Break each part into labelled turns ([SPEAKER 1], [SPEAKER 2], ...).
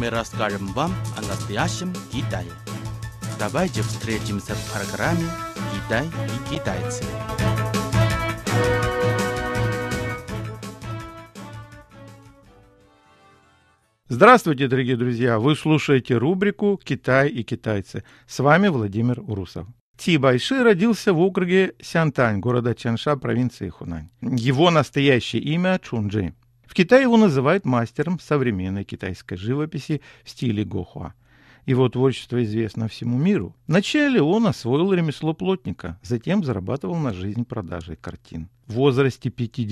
[SPEAKER 1] мы расскажем вам о настоящем Китае. Давайте встретимся в программе «Китай и китайцы».
[SPEAKER 2] Здравствуйте, дорогие друзья! Вы слушаете рубрику «Китай и китайцы». С вами Владимир Урусов. Ци Байши родился в округе Сянтань, города Чанша, провинции Хунань. Его настоящее имя Чунджи. В Китае его называют мастером современной китайской живописи в стиле гохуа. Его творчество известно всему миру. Вначале он освоил ремесло плотника, затем зарабатывал на жизнь продажей картин. В возрасте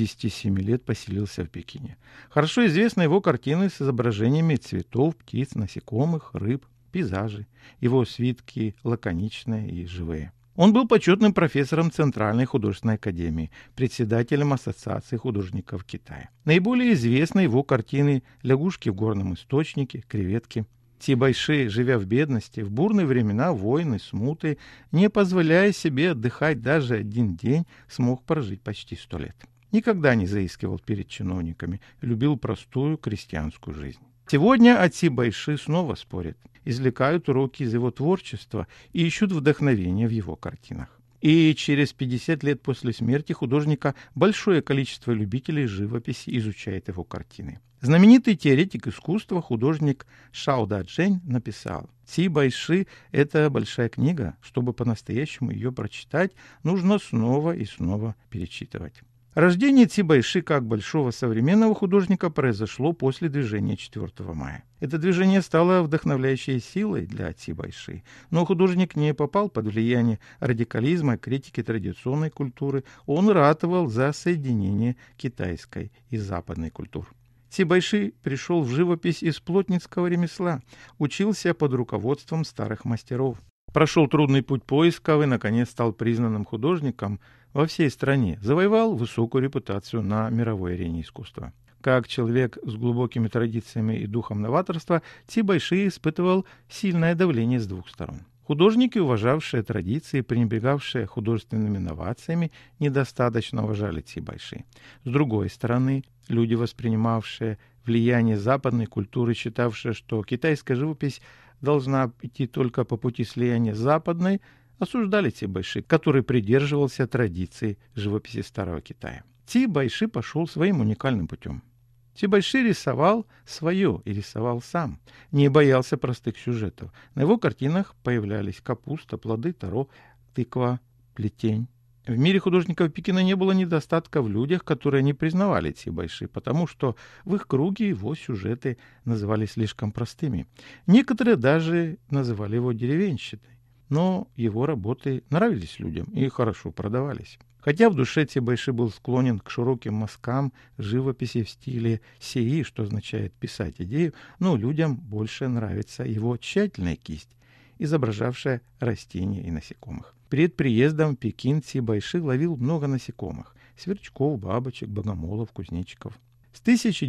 [SPEAKER 2] 57 лет поселился в Пекине. Хорошо известны его картины с изображениями цветов, птиц, насекомых, рыб, пейзажи. Его свитки лаконичные и живые. Он был почетным профессором Центральной художественной академии, председателем Ассоциации художников Китая. Наиболее известны его картины «Лягушки в горном источнике», «Креветки». Ци Байши, живя в бедности, в бурные времена войны, смуты, не позволяя себе отдыхать даже один день, смог прожить почти 100 лет. Никогда не заискивал перед чиновниками, любил простую крестьянскую жизнь. Сегодня о Ци Байши снова спорят, извлекают уроки из его творчества и ищут вдохновения в его картинах. И через 50 лет после смерти художника большое количество любителей живописи изучает его картины. Знаменитый теоретик искусства, художник Шао Даджэнь написал: «Ци Байши – это большая книга. Чтобы по-настоящему ее прочитать, нужно снова и снова перечитывать». Рождение Ци Байши как большого современного художника произошло после движения 4 мая. Это движение стало вдохновляющей силой для Ци Байши, но художник не попал под влияние радикализма, критики традиционной культуры. Он ратовал за соединение китайской и западной культур. Ци Байши пришел в живопись из плотницкого ремесла, учился под руководством старых мастеров. Прошел трудный путь поисков и, наконец, стал признанным художником во всей стране, завоевал высокую репутацию на мировой арене искусства. Как человек с глубокими традициями и духом новаторства, Ци Байши испытывал сильное давление с двух сторон. Художники, уважавшие традиции, пренебрегавшие художественными новациями, недостаточно уважали Ци Байши. С другой стороны, люди, воспринимавшие влияние западной культуры, считавшие, что китайская живопись должна идти только по пути слияния с западной, осуждали Ци Байши, который придерживался традиций живописи Старого Китая. Ци Байши пошел своим уникальным путем. Ци Байши рисовал свое и рисовал сам, не боялся простых сюжетов. На его картинах появлялись капуста, плоды таро, тыква, плетень. В мире художников Пекина не было недостатка в людях, которые не признавали Ци Байши, потому что в их круге его сюжеты назывались слишком простыми. Некоторые даже называли его деревенщиной. Но его работы нравились людям и хорошо продавались. Хотя в душе Ци Байши был склонен к широким мазкам живописи в стиле сеи, что означает писать идею, но людям больше нравится его тщательная кисть, изображавшая растения и насекомых. Перед приездом в Пекин Ци Байши ловил много насекомых – сверчков, бабочек, богомолов, кузнечиков. С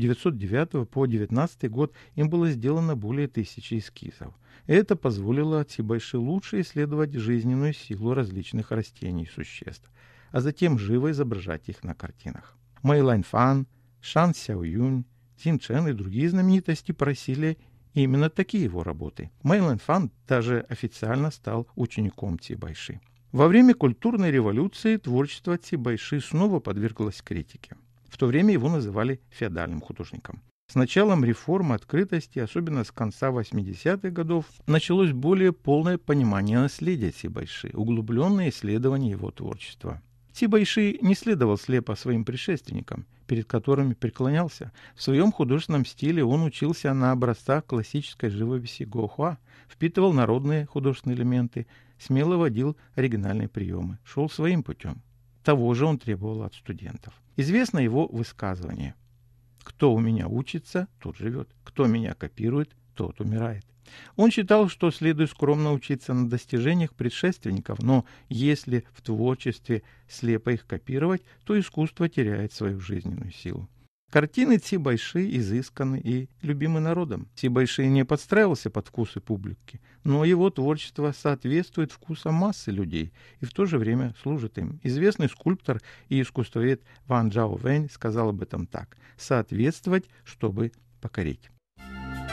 [SPEAKER 2] 1909 по 1919 год им было сделано более 1000 эскизов. Это позволило Ци Байши лучше исследовать жизненную силу различных растений и существ, а затем живо изображать их на картинах. Мэй Ланьфан, Шан Сяоюнь, Цин Чжэн и другие знаменитости просили именно такие его работы. Мэй Ланьфан даже официально стал учеником Ци Байши. Во время культурной революции творчество Ци Байши снова подверглось критике. В то время его называли феодальным художником. С началом реформы открытости, особенно с конца 80-х годов, началось более полное понимание наследия Ци Байши, углубленное исследование его творчества. Ци Байши не следовал слепо своим предшественникам, перед которыми преклонялся. В своем художественном стиле он учился на образцах классической живописи гохуа, впитывал народные художественные элементы, смело водил оригинальные приемы, шел своим путем. Того же он требовал от студентов. Известно его высказывание: «Кто у меня учится, тот живет. Кто меня копирует, тот умирает». Он считал, что следует скромно учиться на достижениях предшественников, но если в творчестве слепо их копировать, то искусство теряет свою жизненную силу. Картины Ци Байши изысканы и любимы народом. Ци Байши не подстраивался под вкусы публики, но его творчество соответствует вкусам массы людей и в то же время служит им. Известный скульптор и искусствовед Ван Джао Вэнь сказал об этом так: «Соответствовать, чтобы покорить».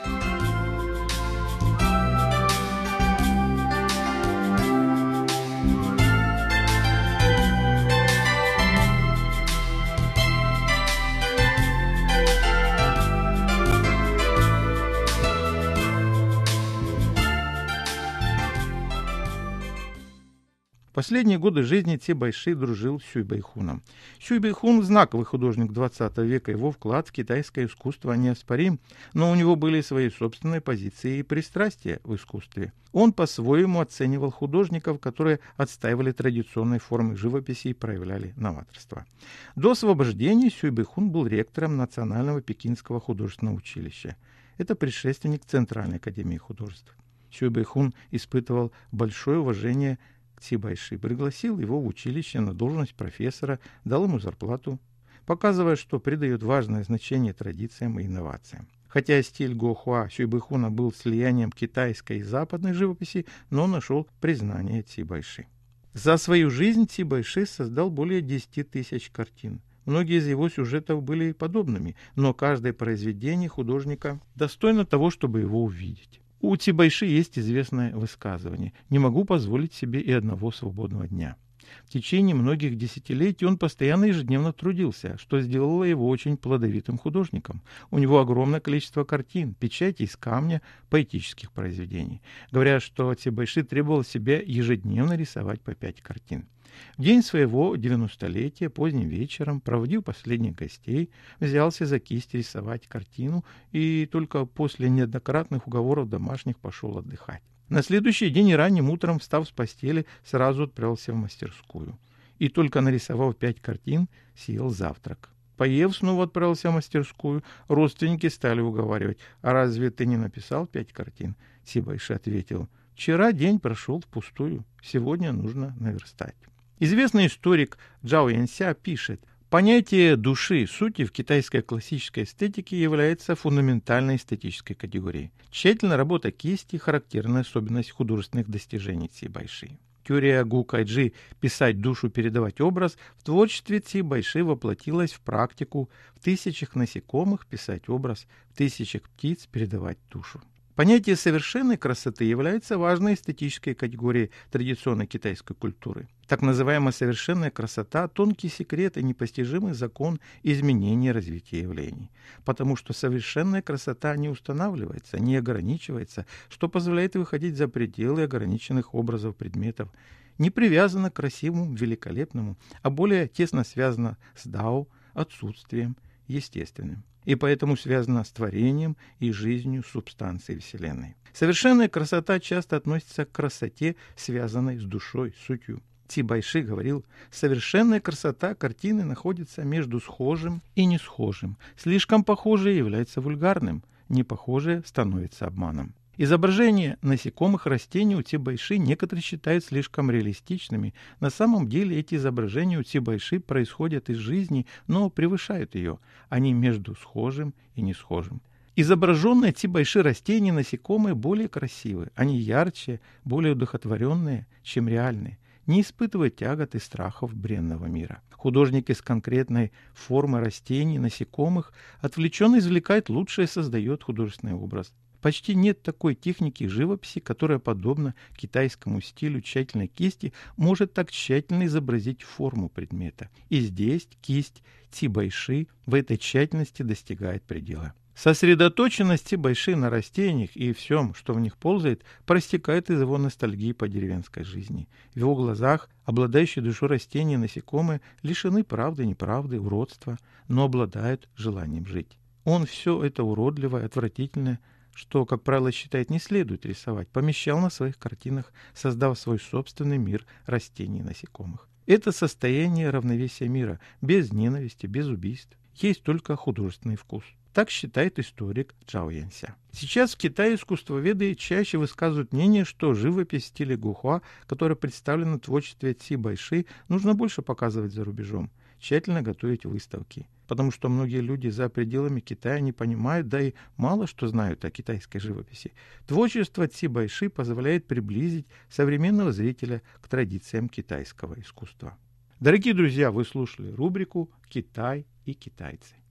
[SPEAKER 2] Последние годы жизни Ци Байши дружил с Сюй Байхуном. Сюй Байхун – знаковый художник XX века, его вклад в китайское искусство неоспорим, но у него были свои собственные позиции и пристрастия в искусстве. Он по-своему оценивал художников, которые отстаивали традиционные формы живописи и проявляли новаторство. До освобождения Сюй Байхун был ректором Национального Пекинского художественного училища. Это предшественник Центральной академии художеств. Сюй Байхун испытывал большое уважение к Ци Байши, пригласил его в училище на должность профессора, дал ему зарплату, показывая, что придает важное значение традициям и инновациям. Хотя стиль Гохуа Сюй Байхуна был слиянием китайской и западной живописи, но он нашел признание Ци Байши. За свою жизнь Ци Байши создал более 10 тысяч картин. Многие из его сюжетов были подобными, но каждое произведение художника достойно того, чтобы его увидеть. У Ци Байши есть известное высказывание: «Не могу позволить себе и одного свободного дня». В течение многих десятилетий он постоянно ежедневно трудился, что сделало его очень плодовитым художником. У него огромное количество картин, печати из камня, поэтических произведений. Говорят, что Ци Байши требовал себе ежедневно рисовать по 5 картин. В день своего 90-летия, поздним вечером, проводив последних гостей, взялся за кисть рисовать картину и только после неоднократных уговоров домашних пошел отдыхать. На следующий день и ранним утром, встав с постели, сразу отправился в мастерскую. И только нарисовав 5 картин, съел завтрак. Поев, снова отправился в мастерскую. Родственники стали уговаривать: «А разве ты не написал 5 картин?» Ци Байши ответил: «Вчера день прошел впустую, сегодня нужно наверстать». Известный историк Чжао Янься пишет: понятие души, сути в китайской классической эстетике является фундаментальной эстетической категорией. Тщательная работа кисти – характерная особенность художественных достижений Ци Байши. Теория Гу Кайджи «писать душу, передавать образ» в творчестве Ци Байши воплотилась в практику: в тысячах насекомых писать образ, в тысячах птиц передавать душу. Понятие совершенной красоты является важной эстетической категорией традиционной китайской культуры. Так называемая совершенная красота – тонкий секрет и непостижимый закон изменения и развития явлений. Потому что совершенная красота не устанавливается, не ограничивается, что позволяет выходить за пределы ограниченных образов предметов, не привязана к красивому, великолепному, а более тесно связана с дао, отсутствием, естественным. И поэтому связана с творением и жизнью субстанции Вселенной. Совершенная красота часто относится к красоте, связанной с душой, сутью. Ци Байши говорил: совершенная красота картины находится между схожим и несхожим. Слишком похожее является вульгарным, непохожее становится обманом. Изображения насекомых, растений у Ци Байши некоторые считают слишком реалистичными. На самом деле эти изображения у Ци Байши происходят из жизни, но превышают ее. Они между схожим и несхожим. Изображенные Ци Байши растения и насекомые более красивы. Они ярче, более удохотворенные, чем реальные. Не испытывают тягот и страхов бренного мира. Художник из конкретной формы растений, насекомых отвлеченно извлекает лучшее и создает художественный образ. Почти нет такой техники живописи, которая, подобно китайскому стилю тщательной кисти, может так тщательно изобразить форму предмета. И здесь кисть Ци Байши в этой тщательности достигает предела. Сосредоточенность Ци Байши на растениях и всем, что в них ползает, проистекает из его ностальгии по деревенской жизни. В его глазах обладающие душой растения и насекомые лишены правды, неправды, уродства, но обладают желанием жить. Он все это уродливое, отвратительное, что, как правило, считает, не следует рисовать, помещал на своих картинах, создав свой собственный мир растений и насекомых. Это состояние равновесия мира, без ненависти, без убийств. Есть только художественный вкус. Так считает историк Чжао Янься. Сейчас в Китае искусствоведы чаще высказывают мнение, что живопись в стиле Гохуа, которая представлена в творчестве Ци Байши, нужно больше показывать за рубежом, тщательно готовить выставки. Потому что многие люди за пределами Китая не понимают, да и мало что знают о китайской живописи. Творчество Ци Байши позволяет приблизить современного зрителя к традициям китайского искусства. Дорогие друзья, вы слушали рубрику «Китай и китайцы».